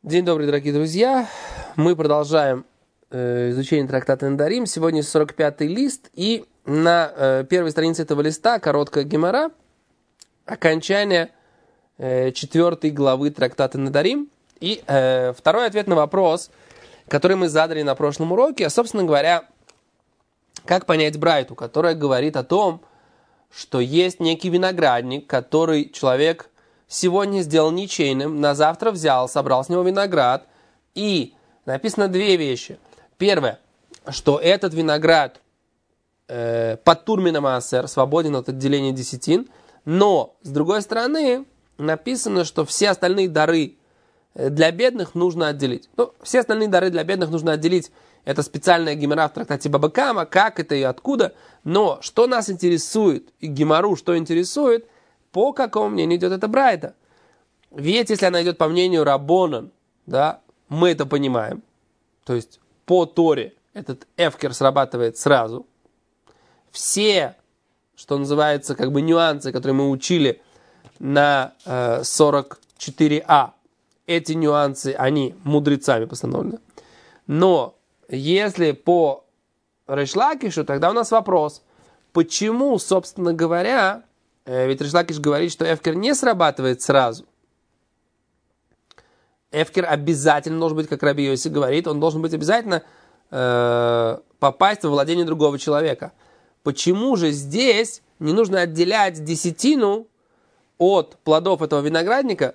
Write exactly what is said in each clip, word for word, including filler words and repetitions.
День добрый, дорогие друзья. Мы продолжаем э, изучение трактата Недарим. Сегодня сорок пятый лист. И на э, первой странице этого листа короткая гемара. Окончание э, четвертой главы трактата Недарим. И э, второй ответ на вопрос, который мы задали на прошлом уроке. А, собственно говоря, как понять брайту, которая говорит о том, что есть некий виноградник, который человек сегодня сделал ничейным, на завтра взял, собрал с него виноград. И написано две вещи. Первое, что этот виноград э, патур мин маасер, свободен от отделения десятин. Но, с другой стороны, написано, что все остальные дары для бедных нужно отделить. Ну, все остальные дары для бедных нужно отделить. Это специальная гемара в трактате Баба Кама, как это и откуда. Но что нас интересует, и гемару что интересует, по какому мнению идет эта брайта? Ведь если она идет по мнению Раббонан, да, мы это понимаем. То есть по Торе этот эфкер срабатывает сразу. Все, что называется, как бы нюансы, которые мы учили на э, сорок четыре а, эти нюансы, они мудрецами постановлены. Но если по Рейш Лакишу, тогда у нас вопрос, почему, собственно говоря, ведь Рейш Лакиш говорит, что эфкер не срабатывает сразу. Эфкер обязательно должен быть, как Раби Йоси говорит, он должен быть обязательно э, попасть во владение другого человека. Почему же здесь не нужно отделять десятину от плодов этого виноградника?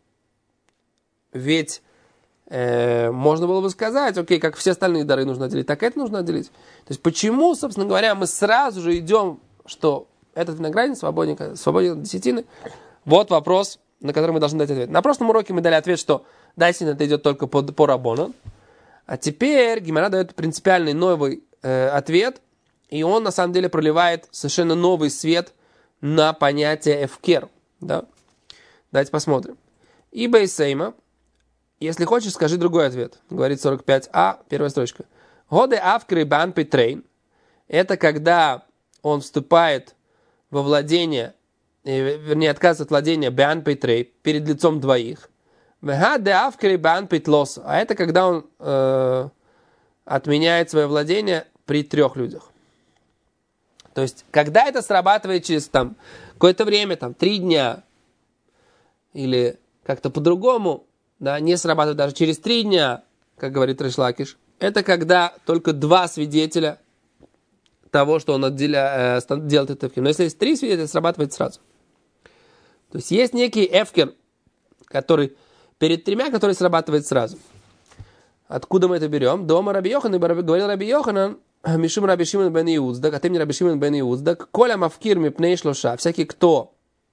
Ведь э, можно было бы сказать, окей, как все остальные дары нужно отделить, так это нужно отделить. То есть почему, собственно говоря, мы сразу же идем, что этот виноградник свободен, свободен от десятины? Вот вопрос, на который мы должны дать ответ. На прошлом уроке мы дали ответ, что да, действительно, это идет только по, по Раббонан. А теперь Гемара дает принципиальный новый э, ответ, и он на самом деле проливает совершенно новый свет на понятие эфкер. Да? Давайте посмотрим. И Бейсейма, если хочешь, скажи другой ответ. Говорит сорок пять а, первая строчка. Годе авкри бан петрейн. Это когда он вступает во владение, вернее, отказывается от владения бан петрей перед лицом двоих. А это когда он э, отменяет свое владение при трех людях. То есть, когда это срабатывает через там, какое-то время, там, три дня, или как-то по-другому, да, не срабатывает даже через три дня, как говорит Рейш Лакиш, это когда только два свидетеля того, что он отделя, э, делает этот эфкер. Но если есть три свидетеля, срабатывает сразу. То есть, есть некий эфкер, который перед тремя, который срабатывает сразу. Откуда мы это берем? Дома Раби Йоханан, говорил Раби Йоханан, Мишум Раби Шимон бен Иуцдак, а ты мне Раби Шимон бен Иуцдак, Коля мавкир мипней шлоша, всякий, кто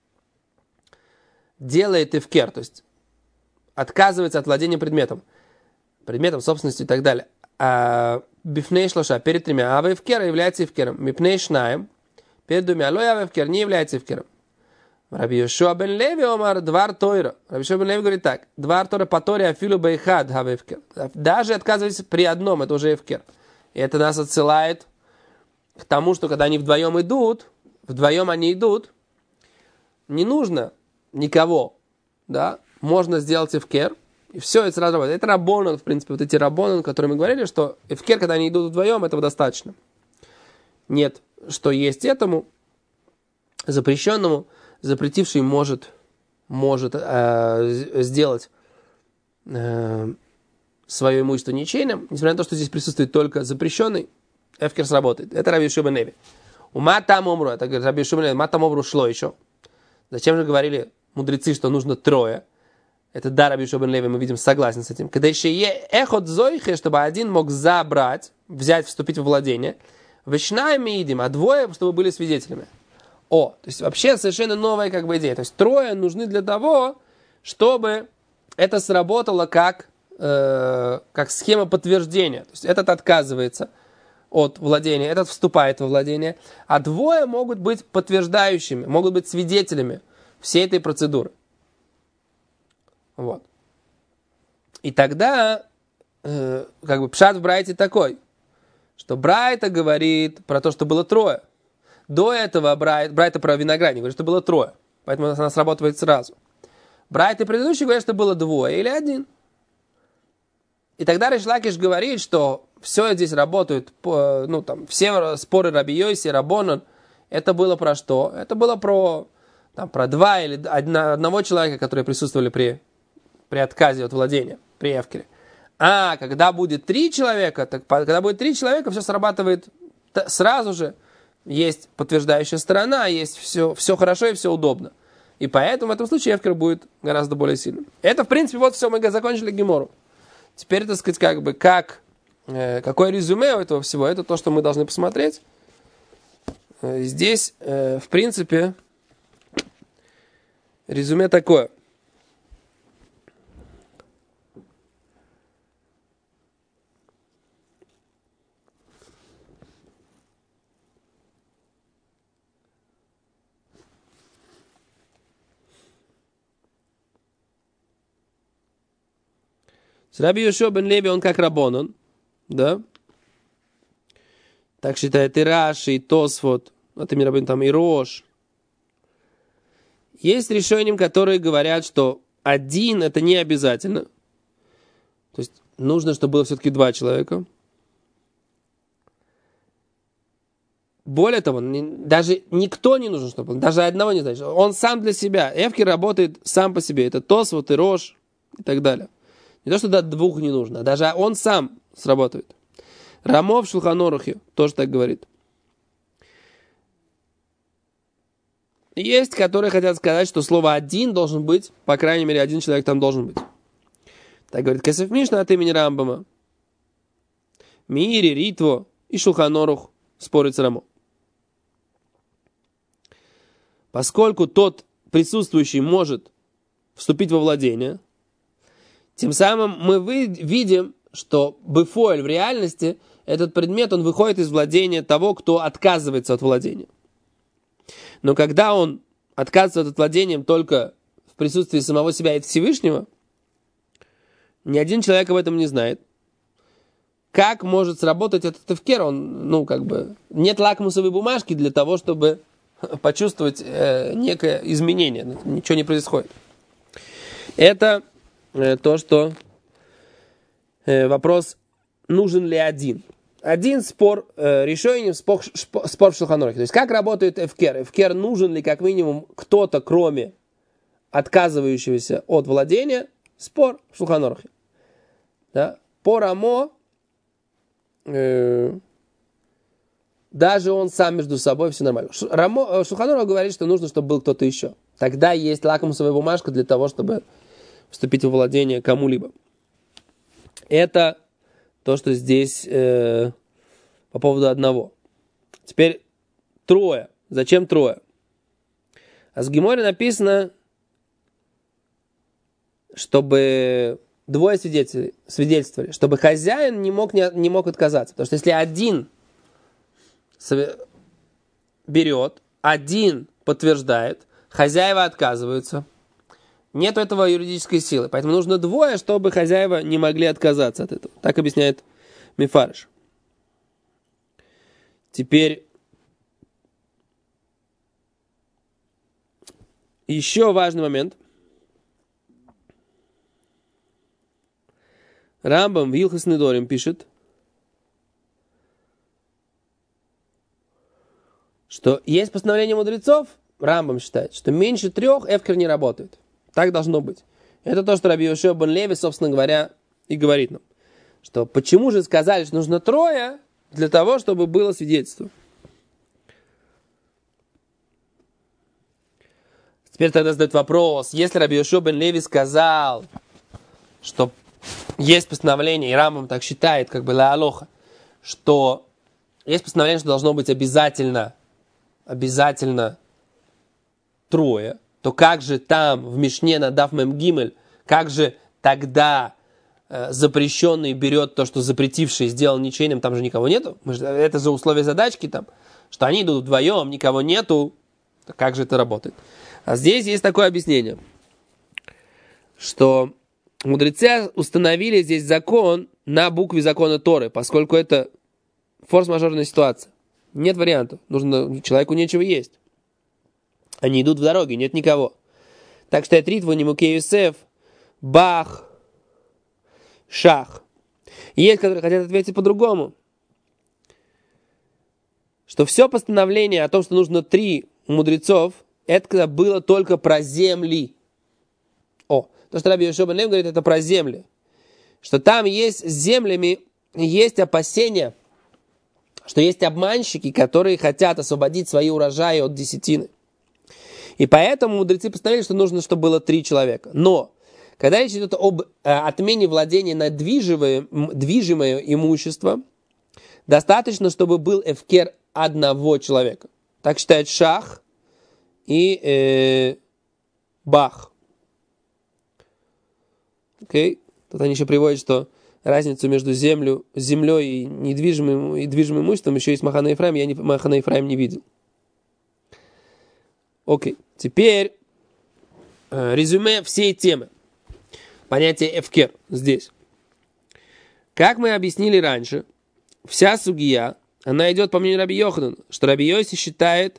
делает эфкер, то есть отказывается от владения предметом, предметом собственности и так далее, а бифней шлоша, перед тремя, а эфкера является эфкером, мипней шнаем, перед двумя, лоя эфкер не является эфкером. Раби Йошуа бен Леви омар двар тойра. Раби Йошуа бен Леви говорит так. Двар тойра по торе афилу бейхад хав эфкер. Даже отказываясь при одном, это уже эфкер. И это нас отсылает к тому, что когда они вдвоем идут, вдвоем они идут, не нужно никого, да, можно сделать эфкер, и все, это сразу работает. Это Раббонан, в принципе, вот эти Раббонан, которые мы говорили, что эфкер, когда они идут вдвоем, этого достаточно. Нет, что есть этому запрещенному, запретивший может, может э, сделать э, свое имущество ничейным, несмотря на то, что здесь присутствует только запрещенный, эфкер сработает. Это Раби Йошуа бен Леви. У матам омру, это говорит Раби Йошуа бен Леви, матам омру шло еще. Зачем же говорили мудрецы, что нужно трое? Это да, Раби Йошуа бен Леви, мы видим, согласен с этим. Когда еще е эхот зойхе, чтобы один мог забрать, взять, вступить во владение, вешнаем и едим, а двое, чтобы были свидетелями. О, то есть вообще совершенно новая как бы идея. То есть трое нужны для того, чтобы это сработало как, э, как схема подтверждения. То есть этот отказывается от владения, этот вступает во владение, а двое могут быть подтверждающими, могут быть свидетелями всей этой процедуры. Вот. И тогда э, как бы пшат в Брайте такой, что Брайта говорит про то, что было трое. До этого Брайт, Брайта про виноградник говорит, что было трое. Поэтому она срабатывает сразу. Брайт и предыдущий говорят, что было двое или один. И тогда Рейш Лакиш говорит, что все здесь работает, ну там, все споры Раби Йоси, Рабонан, это было про что? Это было про, там, про два или одна, одного человека, которые присутствовали при, при отказе от владения, при Эвкере. А когда будет три человека, так, когда будет три человека, все срабатывает сразу же. Есть подтверждающая сторона, есть все, все хорошо и все удобно. И поэтому в этом случае Эвкер будет гораздо более сильным. Это, в принципе, вот все, мы закончили Гемору. Теперь, так сказать, как бы, как, э, какое резюме у этого всего, это то, что мы должны посмотреть. Э, здесь, э, в принципе, резюме такое. Раби Йошуа бен Леви, он как Рабонан, да? Так считает и Раши, и Тосфот, от имени Рабин там и Рош. Есть решения, которые говорят, что один это не обязательно. То есть нужно, чтобы было все-таки два человека. Более того, даже никто не нужен, чтобы даже одного не знает. Он сам для себя. Эвкер работает сам по себе. Это Тосфот и Рош и так далее. Не то, что до двух не нужно, даже он сам сработает. Рамов в Шулхан Орухе тоже так говорит. Есть, которые хотят сказать, что слово «один» должен быть, по крайней мере, один человек там должен быть. Так говорит Кесеф Мишна от имени Рамбама. Мири, Ритво и Шулхан Орух спорит с Рамо. Поскольку тот присутствующий может вступить во владение, тем самым мы вы, видим, что бефоэль в реальности, этот предмет, он выходит из владения того, кто отказывается от владения. Но когда он отказывается от владения только в присутствии самого себя и Всевышнего, ни один человек об этом не знает. Как может сработать этот эвкер? Он, ну, как бы, нет лакмусовой бумажки для того, чтобы почувствовать э, некое изменение. Ничего не происходит. Это то, что э, вопрос, нужен ли один. Один спор, э, решение, спор, спор в Шулхан Орухе. То есть, как работает эвкер? Эвкер нужен ли, как минимум, кто-то, кроме отказывающегося от владения? Спор в Шулхан Орухе. Да? По Рамо, э, даже он сам между собой, все нормально. Рамо, Шулхан Орух говорит, что нужно, чтобы был кто-то еще. Тогда есть лакмусовая бумажка для того, чтобы вступить во владение кому-либо. Это то, что здесь э, по поводу одного. Теперь трое. Зачем трое? А с Геморе написано, чтобы двое свидетелей, свидетельствовали, чтобы хозяин не мог, не, не мог отказаться. Потому что если один берет, один подтверждает, хозяева отказываются, нет этого юридической силы. Поэтому нужно двое, чтобы хозяева не могли отказаться от этого. Так объясняет Мифареш. Теперь еще важный момент. Рамбам в Илхас Недорим пишет, что есть постановление мудрецов, Рамбам считает, что меньше трех эвкер не работает. Так должно быть. Это то, что Раби Йошуа бен Леви, собственно говоря, и говорит нам. Что почему же сказали, что нужно трое, для того, чтобы было свидетельство. Теперь тогда задают вопрос, если Раби Йошуа бен Леви сказал, что есть постановление, и Рамбам так считает, как бы ла алоха, что есть постановление, что должно быть обязательно, обязательно трое, то как же там в Мишне на Даф Мем Гимель, как же тогда э, запрещенный берет то, что запретивший сделал ничейным, там же никого нету, мы же, это же условие задачки там, что они идут вдвоем, никого нету, как же это работает? А здесь есть такое объяснение, что мудрецы установили здесь закон на букве закона Торы, поскольку это форс-мажорная ситуация. Нет вариантов. Нужно, человеку нечего есть. Они идут в дороге, нет никого. Так что Ритву, Нимуке Юсеф, Бах, Шах. И есть, которые хотят ответить по-другому. Что все постановление о том, что нужно три мудрецов, это было только про земли. О, то, что Раби Йошуа бен Леви говорит, это про земли. Что там есть с землями, есть опасения, что есть обманщики, которые хотят освободить свои урожаи от десятины. И поэтому мудрецы постановили, что нужно, чтобы было три человека. Но, когда речь идет об э, отмене владения на движимое, движимое имущество, достаточно, чтобы был эфкер одного человека. Так считает Шах и э, Бах. Окей? Тут они еще приводят, что разницу между землю, землей и недвижимым и движимым имуществом еще есть Махана Ефраим, я не, Махана Ефраим не видел. Окей. Теперь э, резюме всей темы. Понятие эфкер здесь. Как мы объяснили раньше, вся сугия, она идет по мнению Раби Йоханана, что Раби Йоси считает,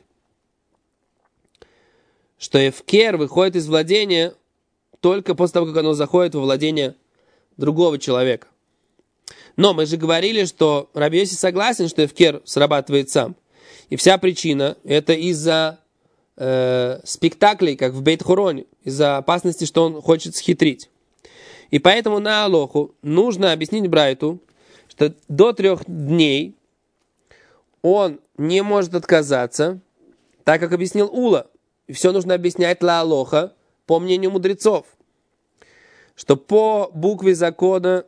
что эфкер выходит из владения только после того, как оно заходит во владение другого человека. Но мы же говорили, что Раби Йоси согласен, что эфкер срабатывает сам. И вся причина это из-за э, спектаклей, как в Бейт-Хороне, из-за опасности, что он хочет схитрить. И поэтому на Алоху нужно объяснить Брайту, что до трех дней он не может отказаться, так как объяснил Ула. И все нужно объяснять ла Алоха по мнению мудрецов. Что по букве закона,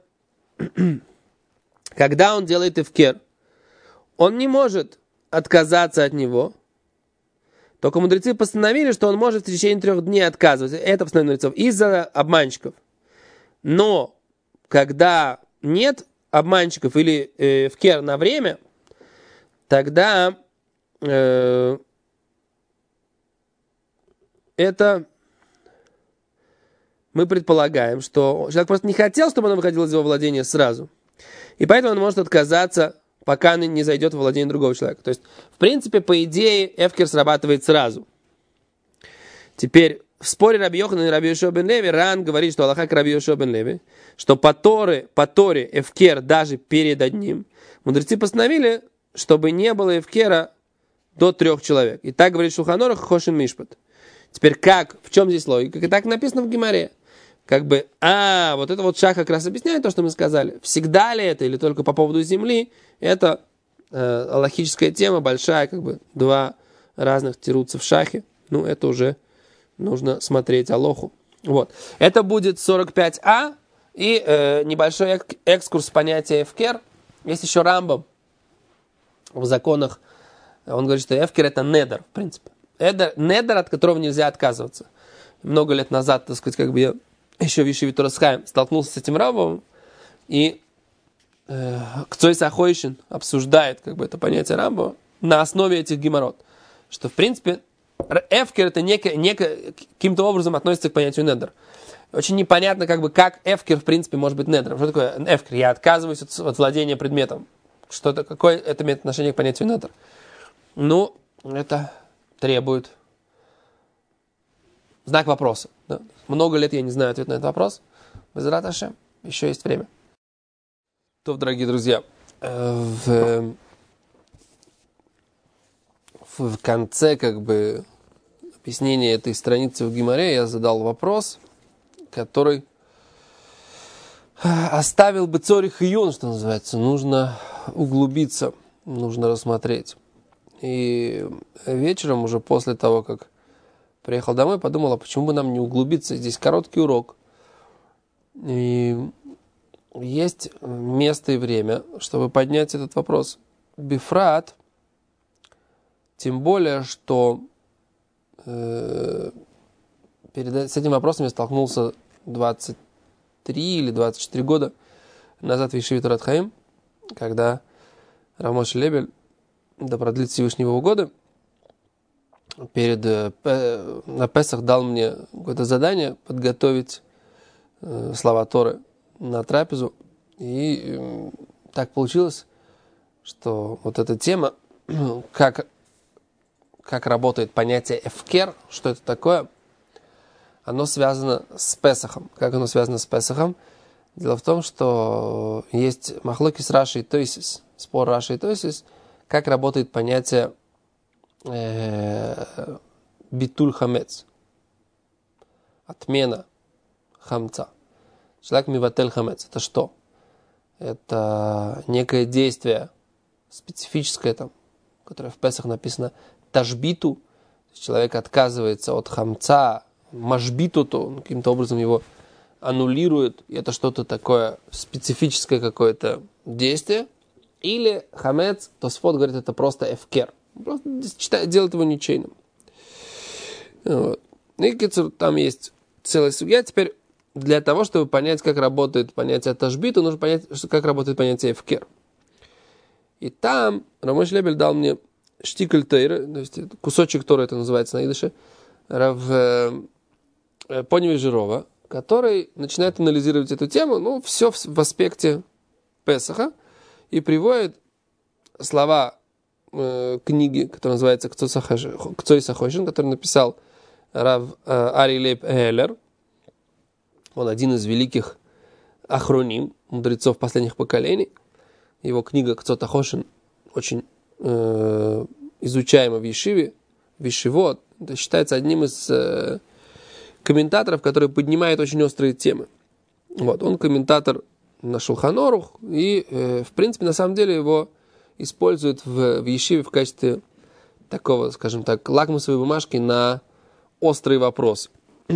когда он делает эфкер, он не может отказаться от него. Только мудрецы постановили, что он может в течение трех дней отказываться. Это постановление мудрецов из-за обманщиков. Но когда нет обманщиков или э, эфкер на время, тогда э, это мы предполагаем, что человек просто не хотел, чтобы он выходил из его владения сразу. И поэтому он может отказаться, пока он не зайдет в владение другого человека. То есть, в принципе, по идее, эфкер срабатывает сразу. Теперь, в споре Раби Йоханана и Раби Йошуа бен Леви Ран говорит, что Аллаха к Раби Йошуа бен Леви, что по Торе, по Торе эфкер даже перед одним, мудрецы постановили, чтобы не было эфкера до трех человек. И так говорит Шулхан Арух Хошен Мишпат. Теперь как, в чем здесь логика? И так написано в Гемаре. Как бы, а, вот это вот Шах как раз объясняет то, что мы сказали. Всегда ли это или только по поводу земли, это э, аллахическая тема, большая, как бы, два разных тируца в Шахе. Ну, это уже нужно смотреть Алоху. Вот. Это будет сорок пять а и э, небольшой эк- экскурс понятия эфкер. Есть еще Рамбам в законах. Он говорит, что эфкер это недер, в принципе. Эдер, недер, от которого нельзя отказываться. Много лет назад, так сказать, как бы я еще в Ешиве Торас Хаим столкнулся с этим Рамбамом, и э, Кцой Сахойшин обсуждает как бы это понятие Рамбама на основе этих геморрот. Что, в принципе, эфкер это неко, неко, каким-то образом относится к понятию недер. Очень непонятно, как бы, как эфкер, в принципе, может быть недером. Что такое эфкер? Я отказываюсь от, от владения предметом. Что это, какое это имеет отношение к понятию недер? Ну, это требует знак вопроса. Да? Много лет я не знаю ответ на этот вопрос. Безрат Ашем. Еще есть время. То, дорогие друзья, в, в конце как бы объяснения этой страницы в Гемаре я задал вопрос, который оставил бы цорих и юн, что называется. Нужно углубиться, нужно рассмотреть. И вечером, уже после того, как приехал домой, подумал, а почему бы нам не углубиться? Здесь короткий урок. И есть место и время, чтобы поднять этот вопрос. Бифрат, тем более, что э, перед, с этим вопросом я столкнулся двадцать три или двадцать четыре года назад в Ешиве Торат Хаим, когда Рав Моше Лебель, да продлит Всевышнего года, перед э, на Песах дал мне какое-то задание подготовить э, слова Торы на трапезу. И э, так получилось, что вот эта тема, как, как работает понятие эфкер, что это такое, оно связано с Песахом. Как оно связано с Песахом? Дело в том, что есть махлокис Раши и Тойсис, спор Раши и Тойсис, как работает понятие э, битуль хамец, отмена хамца. Человек миватель хамец. Это что? Это некое действие специфическое, там, которое в Песах написано ташбиту. Человек отказывается от хамца, машбиту, то он каким-то образом его аннулирует. И это что-то такое специфическое какое-то действие. Или хамец, Тосфот говорит, это просто эфкер. Просто делает его ничейным. Вот. И там есть целая судья. Теперь для того, чтобы понять, как работает понятие ташбиту, нужно понять, как работает понятие эфкер. И там Рамой Шлебель дал мне штикль Тейра, то есть кусочек Торы, это называется на идыше, Рав э, Поневе Жирова, который начинает анализировать эту тему, ну, все в, в аспекте Песаха, и приводит слова э, книги, которая называется «Кцой Сахошин», который написал Рав э, Ари Лейб Эллер. Он один из великих ахроним, мудрецов последних поколений. Его книга «Кцой Сахошин» очень э, изучаема в Ешиве, в Ешивот. Это считается одним из э, комментаторов, который поднимает очень острые темы. Вот, он комментатор на Шулхан Арух, и, э, в принципе, на самом деле его используют в, в Ешиве в качестве такого, скажем так, лакмусовой бумажки на острые вопросы.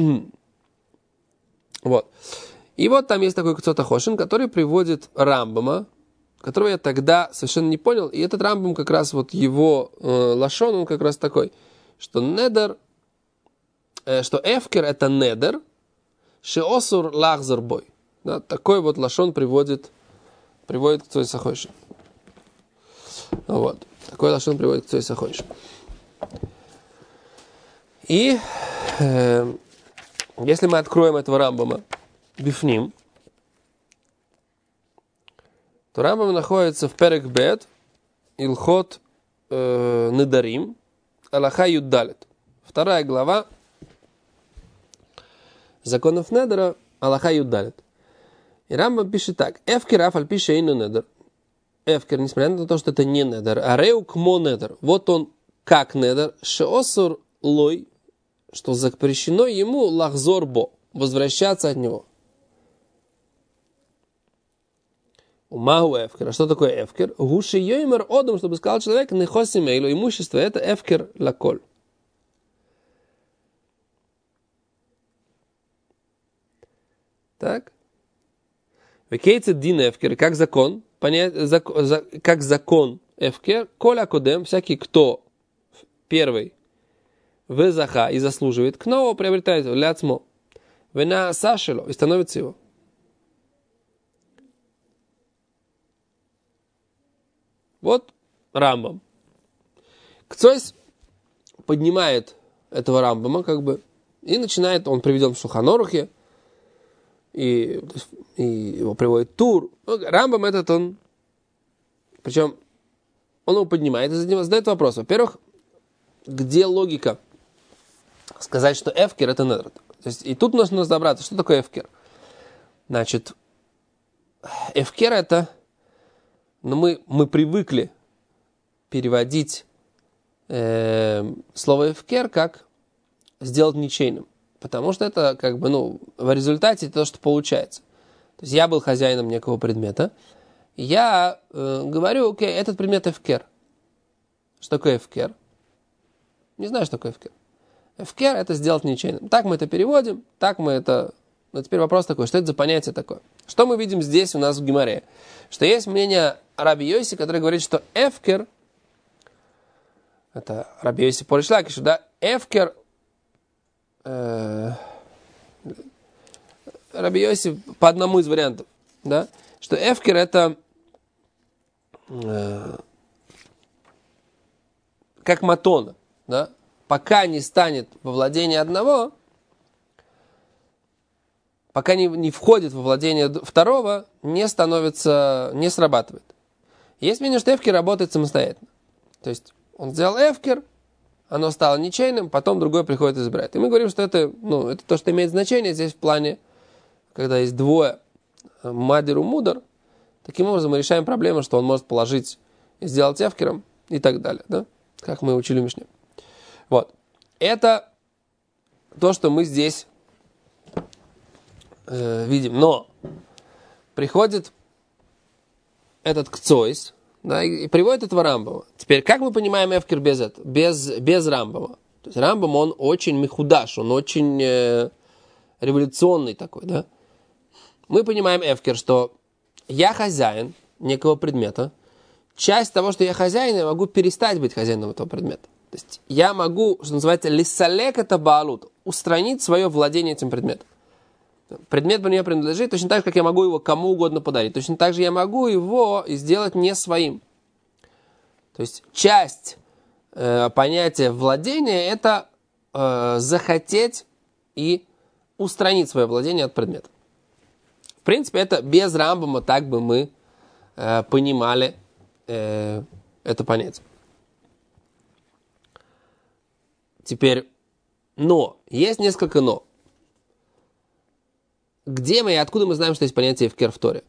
Вот. И вот там есть такой Кцой Сахошин, который приводит Рамбама, которого я тогда совершенно не понял. И этот Рамбам, как раз вот его э, лашон, он как раз такой, что недер, э, что эфкер это недер, шеосур лахзар бой. Да, такой вот лашон приводит, приводит Кцой Сахошин. Вот. Такой лашон приводит Кцой Сахошин. И э, если мы откроем этого Рамбама бифним, то Рамбам находится в Перек Бет, Илхот э, Недарим, Алаха Юддалет. Вторая глава законов Недера, Алаха Юддалет. И Рамбам пишет так. Эфкер афаль пише ину недер. Эфкер, несмотря на то, что это не недер, а реу кмо недер. Вот он как недер. Шеосур лой, что запрещено ему лахзор бо, возвращаться от него. Умагу эфкер. А что такое эфкер? Гуши йоймер одом, чтобы сказал человек, нехоси мейлу, имущество, это эфкер лаколь. Так. Векейцет дин эфкер, как закон, понять, зак, за, как закон эфкер, коля кодем, всякий, кто первый везаха и заслуживает, кноу приобретает ляцмо, вена сашело и становится его. Вот Рамбам. Кцойс поднимает этого Рамбама, как бы, и начинает, он приведен в Шулхан Арухе, и, и его приводит Тур. Рамбам этот, он, причем, он его поднимает и задает вопрос. Во-первых, где логика сказать, что эфкер это недер? То есть, и тут нужно разобраться, что такое эфкер. Значит, эфкер это, ну, мы, мы привыкли переводить э, слово эфкер как сделать ничейным. Потому что это, как бы, ну, в результате то, что получается. То есть я был хозяином некого предмета, и я э, говорю, окей, этот предмет эфкер. Что такое эфкер? Не знаю, что такое эфкер. Эфкер это сделать ничейным. Так мы это переводим, так мы это... Но теперь вопрос такой, что это за понятие такое? Что мы видим здесь у нас в Гемаре? Что есть мнение Раби Йоси, который говорит, что эфкер, это Раби Йоси Пореш Лакишу, да, эфкер, э, Раби Йоси по одному из вариантов, да, что эфкер это э, как матона, да, пока не станет во владение одного, пока не, не входит во владение второго, не становится, не срабатывает. Есть мнение, что эфкер работает самостоятельно. То есть он сделал эфкер, оно стало ничейным, потом другой приходит и забирает. И мы говорим, что это, ну, это то, что имеет значение здесь в плане, когда есть двое мадеру мудар, таким образом мы решаем проблему, что он может положить и сделать эфкером и так далее, да? Как мы учили в Мишне. Вот. Это то, что мы здесь э, видим. Но приходит этот Кцойс, да, и, и приводит этого Рамбама. Теперь, как мы понимаем эфкер без этого? Без, без Рамбама. То есть Рамбам, он очень мехудаш, он очень э, революционный такой, да? Мы понимаем эфкер, что я хозяин некого предмета. Часть того, что я хозяин, я могу перестать быть хозяином этого предмета. То есть я могу, что называется, лисалек это баалут, устранить свое владение этим предметом. Предмет мне принадлежит, точно так же, как я могу его кому угодно подарить. Точно так же я могу его сделать не своим. То есть часть э, понятия владения – это э, захотеть и устранить свое владение от предмета. В принципе, это без Рамбама так бы мы э, понимали э, это понятие. Теперь, но, есть несколько но. Где мы и откуда мы знаем, что есть понятие эфкер в Торе?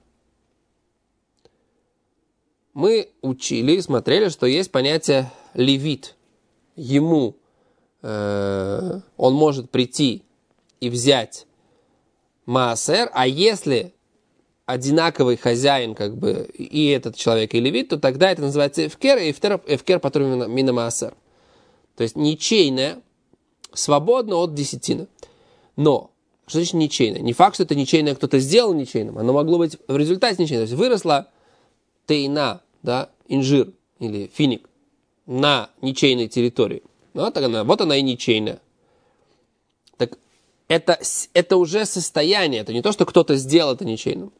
Мы учили и смотрели, что есть понятие левит. Ему э, он может прийти и взять маасер, а если одинаковый хозяин, как бы, и этот человек, и левит, то тогда это называется эфкер, и эфкер, эфкер потом мина маасер. То есть ничейное, свободно от десятины. Но что значит ничейное? Не факт, что это ничейное кто-то сделал ничейным. Оно могло быть в результате ничейным. То есть выросла тейна, да, инжир или финик на ничейной территории. Вот она, вот она и ничейная. Так это, это уже состояние. Это не то, что кто-то сделал это ничейным.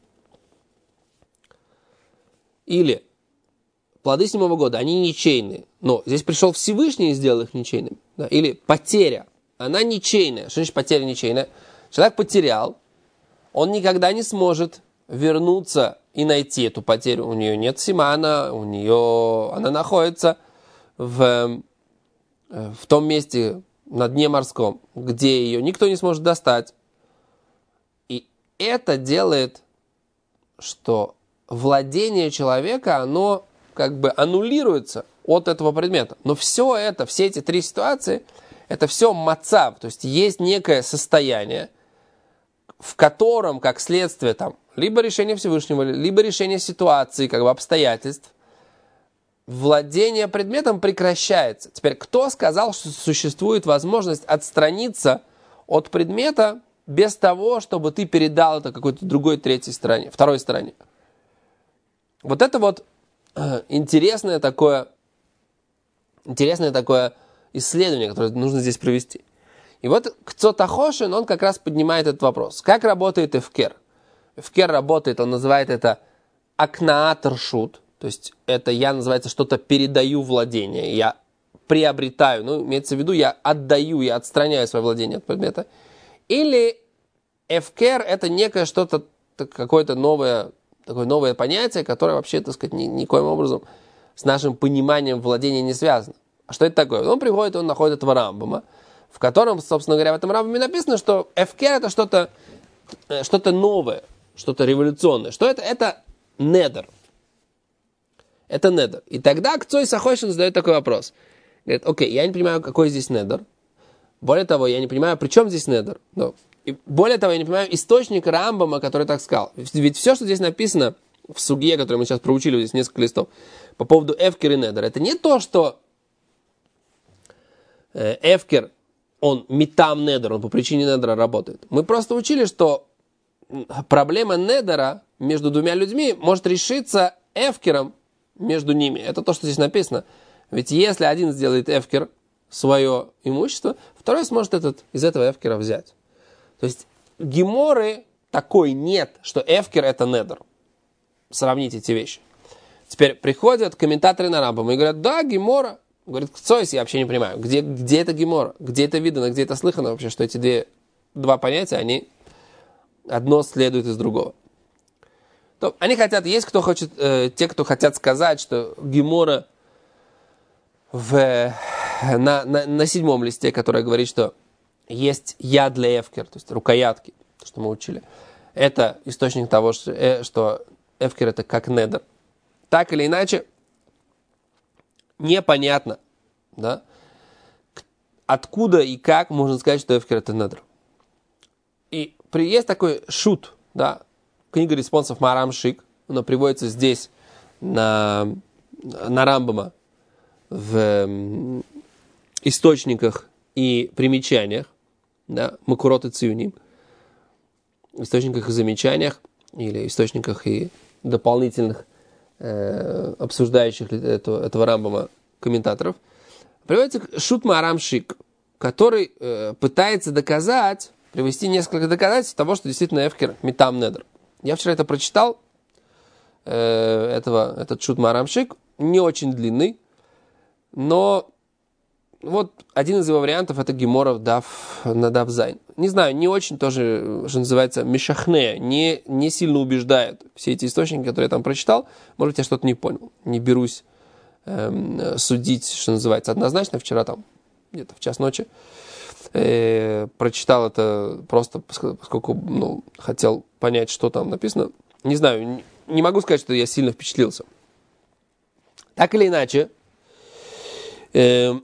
Или плоды седьмого года, они ничейные. Но здесь пришел Всевышний и сделал их ничейными. Да? Или потеря. Она ничейная. Что значит потеря ничейная? Человек потерял, он никогда не сможет вернуться и найти эту потерю. У нее нет симана, у нее она находится в, в том месте на дне морском, где ее никто не сможет достать. И это делает, что владение человека, оно как бы аннулируется от этого предмета. Но все это, все эти три ситуации, это все мацав, то есть есть некое состояние, в котором, как следствие, там, либо решение Всевышнего, либо решение ситуации, как бы обстоятельств, владение предметом прекращается. Теперь, кто сказал, что существует возможность отстраниться от предмета без того, чтобы ты передал это какой-то другой, третьей стороне, второй стороне? Вот это вот э, интересное такое, интересное такое исследование, которое нужно здесь провести. И вот Кцот Ахошин, он как раз поднимает этот вопрос. Как работает эфкер? Эфкер работает, он называет это акнаат ршут, то есть это я, называется, что-то передаю владение, я приобретаю, ну, имеется в виду, я отдаю, я отстраняю свое владение от предмета. Или эфкер это некое что-то, какое-то новое, такое новое понятие, которое вообще, так сказать, ни, никоим образом с нашим пониманием владения не связано. А что это такое? Он приходит, он находит этого Рамбама, в котором, собственно говоря, в этом Рамбаме написано, что эфкер это что-то, что-то новое, что-то революционное. Что это? Это недер. Это недер. И тогда Кцой Сахойшин задает такой вопрос. Говорит, окей, я не понимаю, какой здесь недер. Более того, я не понимаю, при чем здесь недер. Но, и более того, я не понимаю источник Рамбама, который так сказал. Ведь все, что здесь написано в суге, который мы сейчас проучили, здесь несколько листов, по поводу эфкер и недер, это не то, что э, эфкер, он метам недер, он по причине недера работает. Мы просто учили, что проблема недера между двумя людьми может решиться эфкером между ними. Это то, что здесь написано. Ведь если один сделает эфкер, свое имущество, второй сможет этот, из этого эфкера взять. То есть геморы такой нет, что эфкер это недер. Сравните эти вещи. Теперь приходят комментаторы на Рамбама и говорят, да, гемора. Говорит, Кцойс, я вообще не понимаю, где, где это гемора, где это видано, где это слыхано вообще, что эти две, два понятия, они одно следует из другого. То, они хотят, есть кто хочет, э, те, кто хотят сказать, что гемора в, на, на, на седьмом листе, которая говорит, что есть яд для эфкер, то есть рукоятки, что мы учили, это источник того, что, э, что эфкер это как недер. Так или иначе, непонятно, да, откуда и как можно сказать, что эфкер это недер. И при, есть такой шут, да, книга респонсов Марам Шик, она приводится здесь на, на Рамбама в источниках и примечаниях, да, Макурот и Циюним, источниках и замечаниях, или источниках и дополнительных э, обсуждающих этого, этого Рамбама комментаторов, приводится шут Марам Шик, который э, пытается доказать, привести несколько доказательств того, что действительно эфкер митам недер. Я вчера это прочитал, э, этого, этот шут Марам Шик, не очень длинный, но вот один из его вариантов это Геморов дав на дав зайн. Не знаю, не очень тоже, что называется, мешахне, не, не сильно убеждает все эти источники, которые я там прочитал. Может быть, я что-то не понял. Не берусь эм, судить, что называется, однозначно. Вчера там, где-то в час ночи, э, прочитал это просто, поскольку ну, хотел понять, что там написано. Не знаю, не, не могу сказать, что я сильно впечатлился. Так или иначе, э,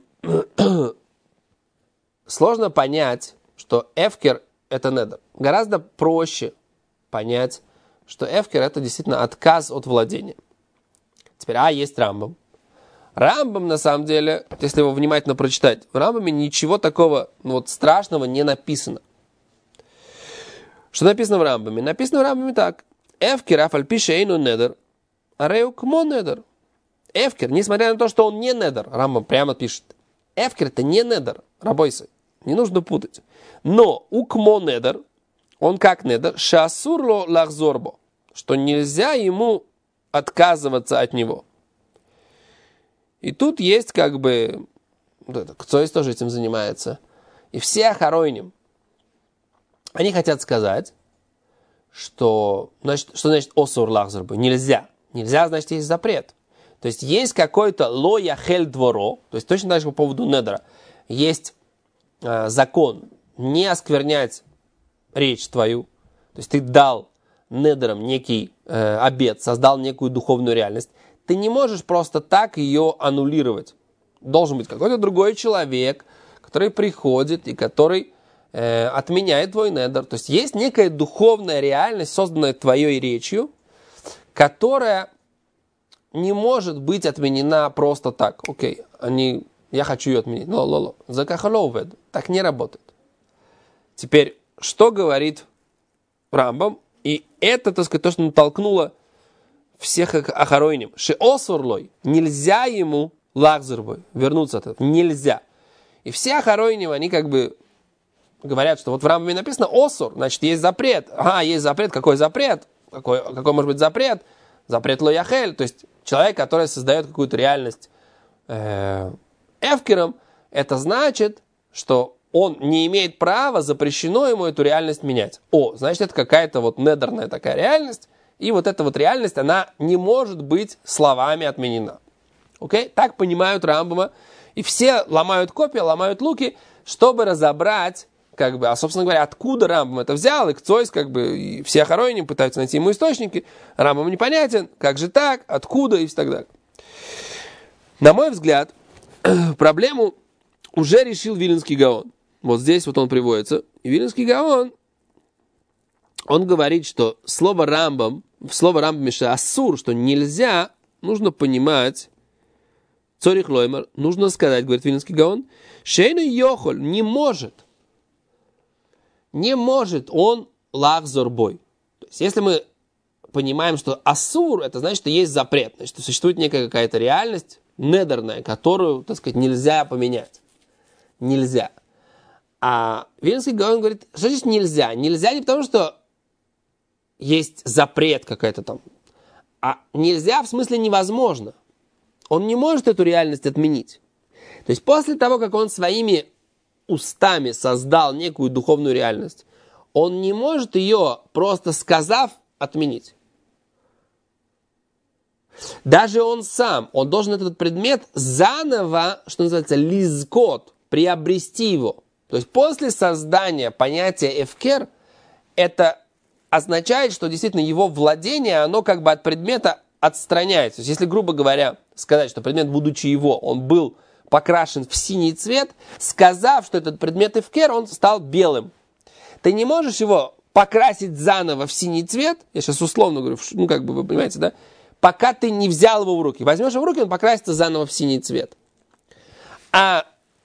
сложно понять, что эфкер это недер. Гораздо проще понять, что эфкер это действительно отказ от владения. Теперь, а, есть Рамбам. Рамбам, на самом деле, если его внимательно прочитать, в Рамбаме ничего такого ну, вот, страшного не написано. Что написано в Рамбаме? Написано в Рамбаме так. Эфкер афальпише эйну недер, арею кмо недер. Эфкер, несмотря на то, что он не недер, Рамбам прямо пишет, эфкер это не недер, рабойсы, не нужно путать. Но у кмо недер, он как недер, шасурло лахзорбо, что нельзя ему отказываться от него. И тут есть как бы, кто есть тоже этим занимается, и все ахароним, они хотят сказать, что, значит, что значит осур лахзорбо, нельзя, нельзя, значит, есть запрет. То есть есть какой-то ло яхель дворо, то есть точно так же по поводу недера, есть э, закон не осквернять речь твою, то есть ты дал недерам некий э, обет, создал некую духовную реальность, ты не можешь просто так ее аннулировать. Должен быть какой-то другой человек, который приходит и который э, отменяет твой недер. То есть есть некая духовная реальность, созданная твоей речью, которая не может быть отменена просто так. Окей, они, я хочу ее отменить. Но, лоло, закахаловед. Так не работает. Теперь, что говорит Рамбам? И это, так сказать, то, что натолкнуло всех ахароним. Шеосурлой. Нельзя ему лахзербой вернуться от этого. Нельзя. И все ахароним, они как бы говорят, что вот в Рамбаме написано осур, значит, есть запрет. Ага, есть запрет. Какой запрет? Какой, какой может быть запрет? Запрет ло яхель, то есть человек, который создает какую-то реальность э, эфкером, это значит, что он не имеет права, запрещено ему эту реальность менять. О, значит, это какая-то вот недерная такая реальность, и вот эта вот реальность, она не может быть словами отменена. Окей? Так понимают Рамбама, и все ломают копья, ломают луки, чтобы разобрать, как бы, а, собственно говоря, откуда Рамбам это взял, и Кцойс, как бы, и все ахароним пытаются найти ему источники, Рамбам непонятен, как же так, откуда и так далее. На мой взгляд, проблему уже решил Виленский Гаон. Вот здесь вот он приводится. И Виленский Гаон, он говорит, что слово Рамбам, в слово Рамбам миша асур, что нельзя, нужно понимать, цорих лоймер, нужно сказать, говорит Виленский Гаон, шейну йохоль, не может, не может он лахзорбой. То есть, если мы понимаем, что асур, это значит, что есть запрет, значит, что существует некая какая-то реальность недерная, которую, так сказать, нельзя поменять. Нельзя. А Виленский Гаон говорит, что здесь нельзя? Нельзя не потому, что есть запрет какой-то там, а нельзя в смысле невозможно. Он не может эту реальность отменить. То есть после того, как он своими устами создал некую духовную реальность, он не может ее, просто сказав, отменить. Даже он сам, он должен этот предмет заново, что называется, лизкот, приобрести его. То есть после создания понятия эфкер, это означает, что действительно его владение, оно как бы от предмета отстраняется. То есть, если, грубо говоря, сказать, что предмет, будучи его, он был покрашен в синий цвет, сказав, что этот предмет эфкер, он стал белым. Ты не можешь его покрасить заново в синий цвет, я сейчас условно говорю, ну как бы вы понимаете, да, пока ты не взял его в руки. Возьмешь его в руки, он покрасится заново в синий цвет. А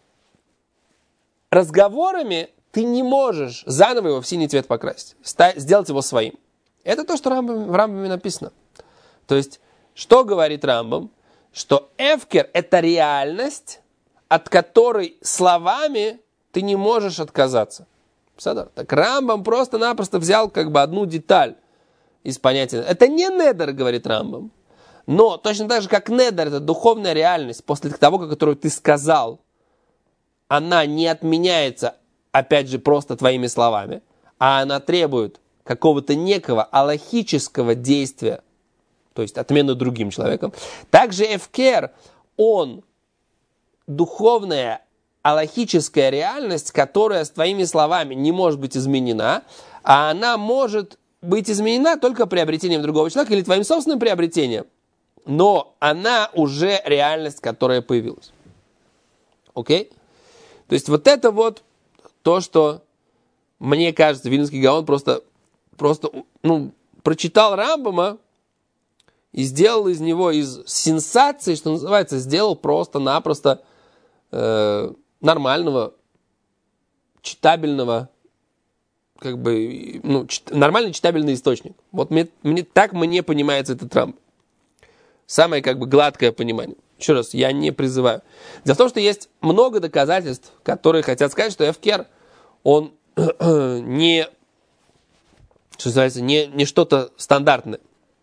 разговорами ты не можешь заново его в синий цвет покрасить, сделать его своим. Это то, что Рамбам, в Рамбаме написано. То есть, что говорит Рамбам? Что эфкер – это реальность, от которой словами ты не можешь отказаться. Так Рамбам просто-напросто взял как бы одну деталь из понятия. Это не недер, говорит Рамбам. Но точно так же, как недер – это духовная реальность, после того, которую ты сказал, она не отменяется, опять же, просто твоими словами, а она требует какого-то некого алахического действия, то есть отмену другим человеком. Также эфкер, он духовная алахическая реальность, которая с твоими словами не может быть изменена, а она может быть изменена только приобретением другого человека или твоим собственным приобретением. Но она уже реальность, которая появилась. Окей? То есть вот это вот то, что, мне кажется, Вильнюсский Гаон просто, просто ну, прочитал Рамбама и сделал из него, из сенсации, что называется, сделал просто-напросто э, нормального, читабельного, как бы, ну, чит, нормальный читабельный источник. Вот мне, мне, так мне понимается этот Рамбам. Самое, как бы, гладкое понимание. Еще раз, я не призываю. Дело в том, что есть много доказательств, которые хотят сказать, что эфкер, он не, что называется, не, не что-то стандартное.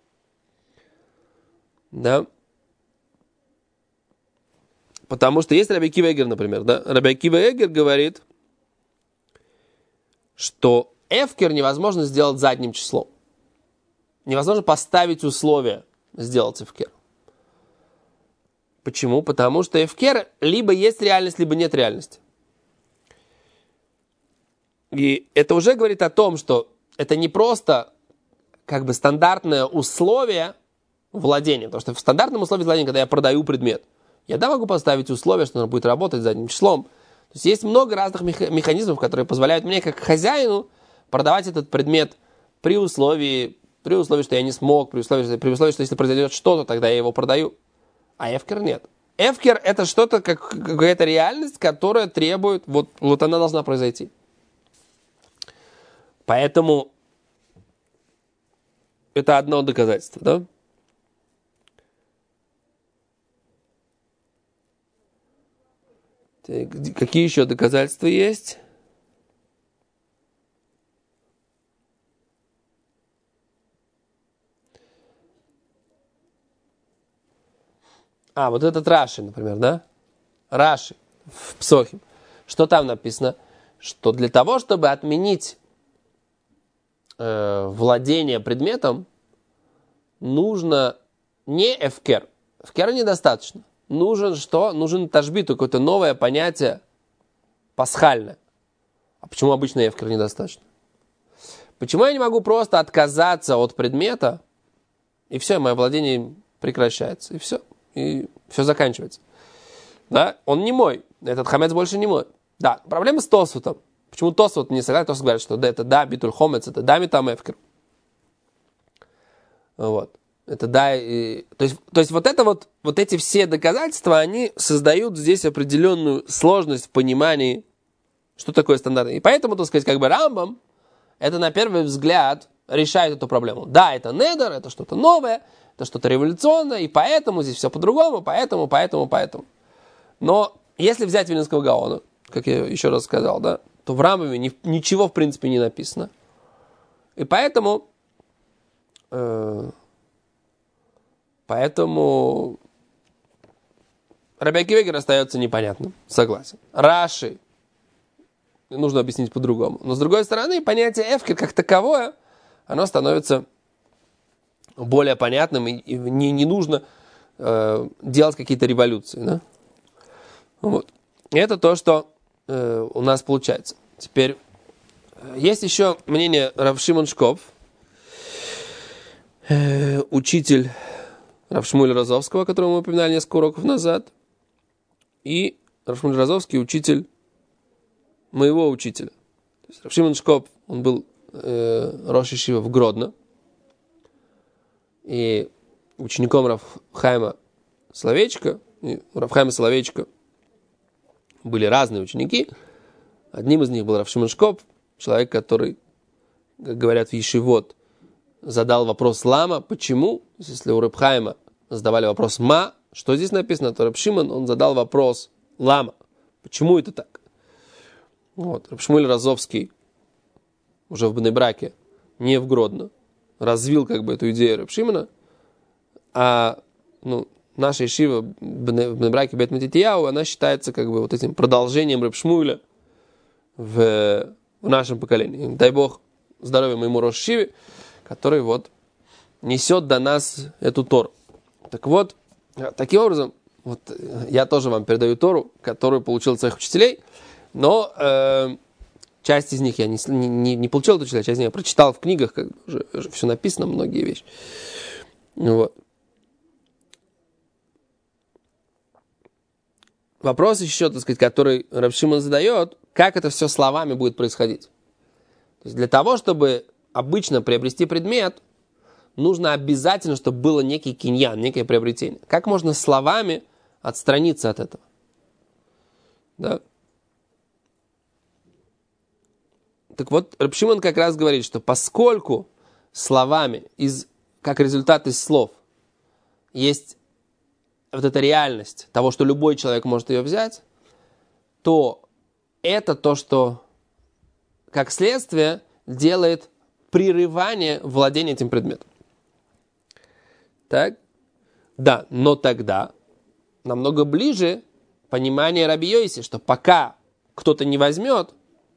Да? Потому что есть Раби Акива Эгер, например. Да? Раби Акива Эгер говорит, что эфкер невозможно сделать задним числом. Невозможно поставить условия сделать эфкер. Почему? Потому что эфкер либо есть реальность, либо нет реальности. И это уже говорит о том, что это не просто как бы стандартное условие владения. Потому что в стандартном условии владения, когда я продаю предмет, я да могу поставить условие, что он будет работать задним числом. То есть есть много разных механизмов, которые позволяют мне, как хозяину, продавать этот предмет при условии, при условии, что я не смог, при условии, при условии, что если произойдет что-то, тогда я его продаю. А эфкер нет. Эфкер – это что-то, как какая-то реальность, которая требует, вот, вот она должна произойти. Поэтому это одно доказательство, да? Так, какие еще доказательства есть? А, вот этот Раши, например, да? Раши в Псохим. Что там написано? Что для того, чтобы отменить э, владение предметом, нужно не эфкер. Эфкера недостаточно. Нужен что? Нужен ташбит, какое-то новое понятие пасхальное. А почему обычно эфкер недостаточно? Почему я не могу просто отказаться от предмета, и все, мое владение прекращается, и все. И все заканчивается. Да? Он не мой. Этот хамец больше не мой. Да, проблема с Тосфотом. Почему Тосфот не согласен? Тосфот говорит, что да, это да, битуль хомец, это да, митам эфкер. Вот. Это да, и... то, есть, то есть вот это вот, вот эти все доказательства, они создают здесь определенную сложность в понимании, что такое стандартное. И поэтому, так сказать, как бы Рамбам, это на первый взгляд решает эту проблему. Да, это недер, это что-то новое, это что-то революционное, и поэтому здесь все по-другому, поэтому, поэтому, поэтому. Но если взять Вильнюсского Гаона, как я еще раз сказал, да, то в Рамбаме ни, ничего в принципе не написано. И поэтому, э, поэтому Раби Акива Эгер остается непонятным, согласен. Раши нужно объяснить по-другому. Но с другой стороны, понятие эфкер как таковое, оно становится более понятным, и, и не, не нужно э, делать какие-то революции. Да? Вот. И это то, что э, у нас получается. Теперь, э, есть еще мнение Рав Шимон Шкоп, э, учитель Рав Шмуэля Розовского, которого мы упоминали несколько уроков назад, и Рав Шмуэль Розовский учитель моего учителя. То есть Рав Шимон Шкоп, он был э, рош йешива в Гродно, и учеником Рав Хайма Соловейчика, и у Рав Хайма Соловейчика были разные ученики. Одним из них был Рав Шимон Шкоп, человек, который, как говорят в Ешивот, задал вопрос лама, почему, если у Рав Хайма задавали вопрос ма, что здесь написано, то Рав Шимон, он задал вопрос лама, почему это так? Вот, Рав Шмуэль Розовский уже в Бней-Браке, не в Гродно, развил как бы эту идею Рав Шимона, а ну, наша ешива в Бней-Браке Бет Матитьяу, она считается как бы вот этим продолжением Рав Шмуэля в, в нашем поколении. Дай Бог здоровья моему рош йешиве, который вот несет до нас эту Тору. Так вот, таким образом, вот я тоже вам передаю Тору, которую получил от своих учителей, но э, часть из них я не, не, не получил от учителя, часть из них я прочитал в книгах, как бы уже, уже все написано, многие вещи. Вот. Вопрос еще, так сказать, который Рав Шимон задает, как это все словами будет происходить. То есть для того, чтобы обычно приобрести предмет, нужно обязательно, чтобы было некий киньян, некое приобретение. Как можно словами отстраниться от этого? Да? Так вот, Рав Шимон как раз говорит, что поскольку словами, из, как результат из слов, есть вот эта реальность того, что любой человек может ее взять, то это то, что, как следствие, делает прерывание владения этим предметом. Так? Да, но тогда намного ближе понимание Раби Йоси, что пока кто-то не возьмет,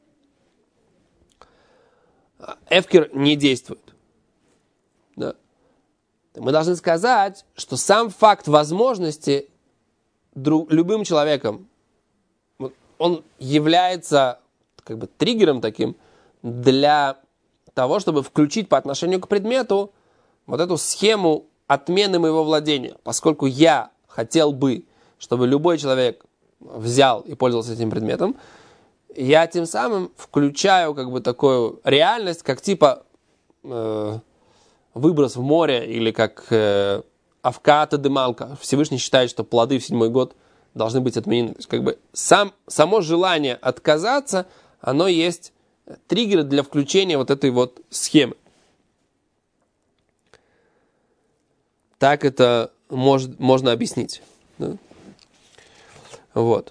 эфкер не действует. Да. Мы должны сказать, что сам факт возможности друг, любым человеком, он является как бы триггером таким для того, чтобы включить по отношению к предмету вот эту схему отмены моего владения. Поскольку я хотел бы, чтобы любой человек взял и пользовался этим предметом, я тем самым включаю как бы такую реальность, как типа э, выброс в море или как э, авката де малка. Всевышний считает, что плоды в седьмой год должны быть отменены. То есть как бы сам, само желание отказаться, оно есть триггер для включения вот этой вот схемы. Так это может, можно объяснить. Да? Вот.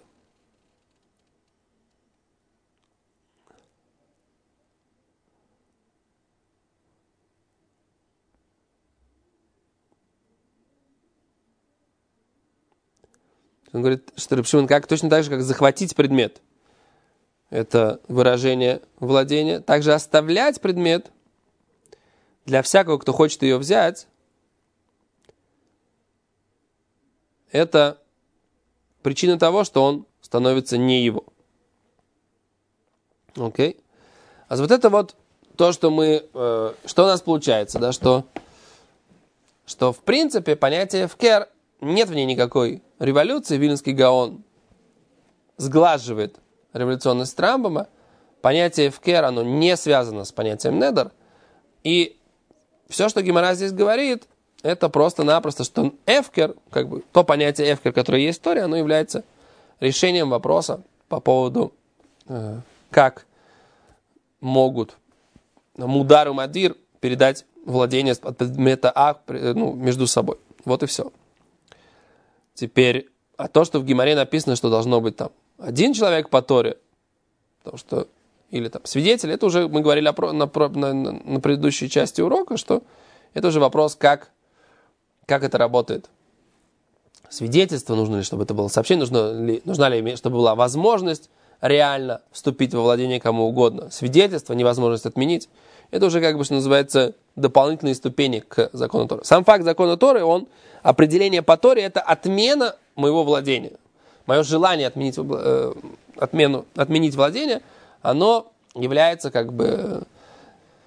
Он говорит, что Рав Шимон, как точно так же, как захватить предмет. Это выражение владения. Также оставлять предмет для всякого, кто хочет ее взять, это причина того, что он становится не его. Окей? А вот это вот то, что мы... Э, что у нас получается, да, что, что в принципе понятие «эфкер» нет в ней никакой революции. Вильнюсский Гаон сглаживает революционность Рамбама. Понятие «эфкер», оно не связано с понятием «недер». И все, что Гемара здесь говорит, это просто-напросто, что эфкер, как бы то понятие эфкер, которое есть в Торе, оно является решением вопроса по поводу, э, как могут мудар и мадир передать владение от предмета А, ну, между собой. Вот и все. Теперь, а то, что в Гемаре написано, что должно быть там один человек по Торе, потому что, или там свидетель, это уже мы говорили о, на, на, на предыдущей части урока, что это уже вопрос, как Как это работает? Свидетельство, нужно ли, чтобы это было сообщение, нужно ли, нужна ли, чтобы была возможность реально вступить во владение кому угодно. Свидетельство, невозможность отменить, это уже, как бы, что называется, дополнительные ступени к закону Торы. Сам факт закона Торы, он, определение по Торе, это отмена моего владения. Мое желание отменить, э, отмену, отменить владение, оно является, как бы,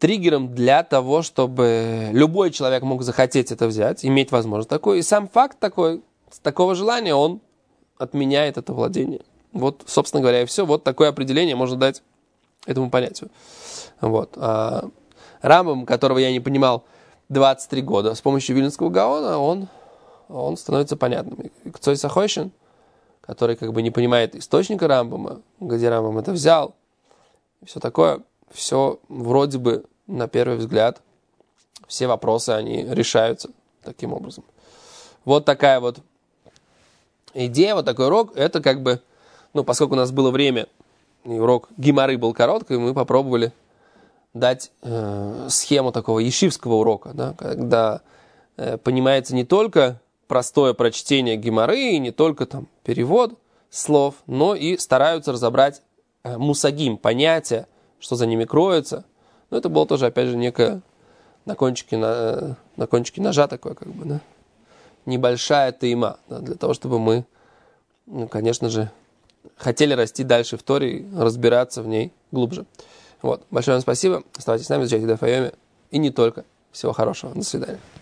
триггером для того, чтобы любой человек мог захотеть это взять, иметь возможность такой. И сам факт такой, такого желания, он отменяет это владение. Вот, собственно говоря, и все. Вот такое определение можно дать этому понятию. Вот. А Рамбам, которого я не понимал двадцать три года, с помощью Вильнского Гаона, он, он становится понятным. И Кцой Сахойшин, который как бы не понимает источника Рамбама, где Рамбам это взял, и все такое, все вроде бы, на первый взгляд, все вопросы, они решаются таким образом. Вот такая вот идея, вот такой урок, это как бы, ну, поскольку у нас было время, и урок Гемары был короткий, мы попробовали дать э, схему такого ешивского урока, да, когда э, понимается не только простое прочтение Гемары, и не только там перевод слов, но и стараются разобрать э, мусагим, понятия, что за ними кроется. Но это было тоже, опять же, некое на кончике, на, на кончике ножа такое, как бы, да, небольшая тейма, да, для того, чтобы мы, ну, конечно же, хотели расти дальше в Торе и разбираться в ней глубже. Вот. Большое вам спасибо. Оставайтесь с нами, изучайте Дaf Yomi. И не только. Всего хорошего. До свидания.